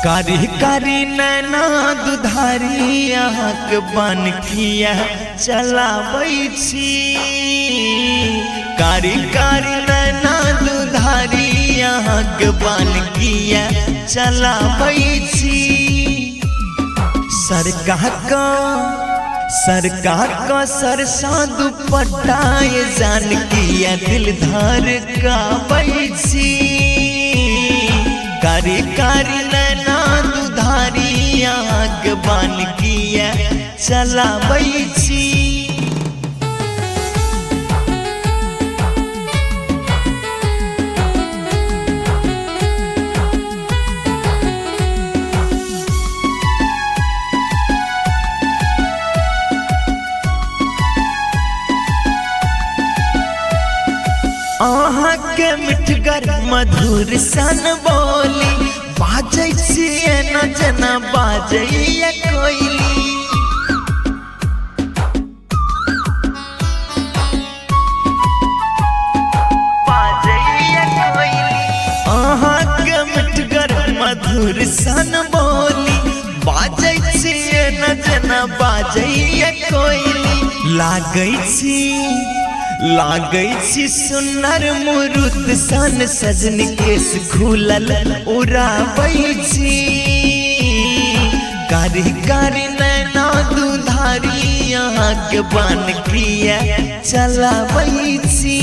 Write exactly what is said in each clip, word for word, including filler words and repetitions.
कारी कारी नैना दुधारी आँख बन किया चलाबै छी। कारी कारी नैना दुधारी आँख बन किया चलाबै छी। सरका का सरका का सरसा दुपट्टा ये जान किया दिल धर काबै छी। कारी कारी नैना दुधारी आँख बन किया चलाबै छी। अहाँ के मिठगर मधुर सन बोली बाजै छियै न जेना बाजैया कोयली। बाजैया कोयली अहाँ के मिठगर मधुर सन बोली बाजै छियै न जेना बाजैया कोयली। लागै छी लागै छी सुनर मुरुत सन सजनी केस खुलल उड़ाबै छी। कारी कारी नैना दुधारी आँख बन किया चलाबै छी।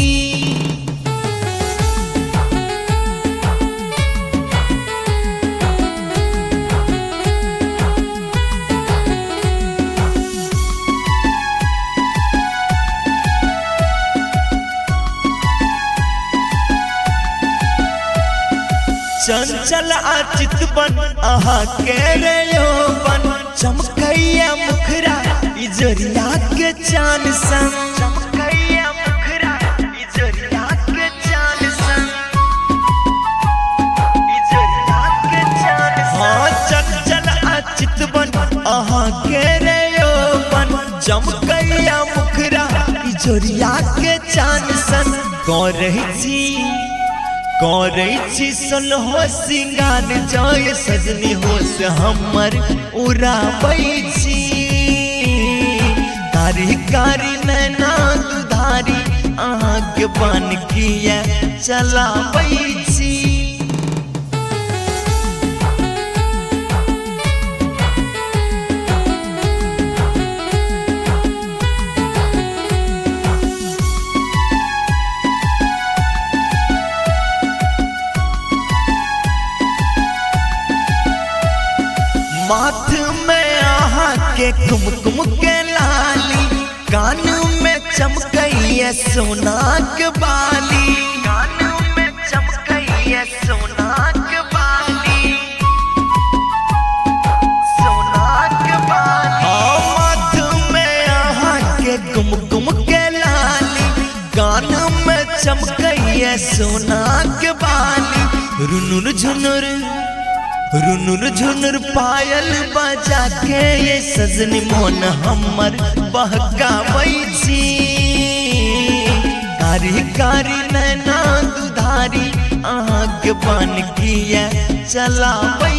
चंचल चितवन अहाँ के रे यौवन चमकैया मुखरा इजरिया के चान सन। चमकैया मुखरा इजरिया के चान सन। इजरिया के चान सन। हाँ चंचल चितवन अहाँ के रे यौवन चमकैया मुखरा इजरिया के चान सन। करै छी करै छी सलहो सिंगार जय सजनी होश हमर उड़ाबै छी। कारी कारी नैना दुधारी आँख बन किया चलाबै छी। माथ में आहाँ के कुमकुम के लाली कान में चमकैया सोना के बाली। कान में चमकैया सोना के बाली। सोना के बाली हाँ माथ में आहाँ के कुमकुम के लाली कान में चमकैया सोना के बाली। रुनुर झुनुर रुनुर झुनुर पायल बजा के ये सजनी मोन हमर बहकाबै छी। कारी कारी नैना दुधारी आँख बन किया चलाबै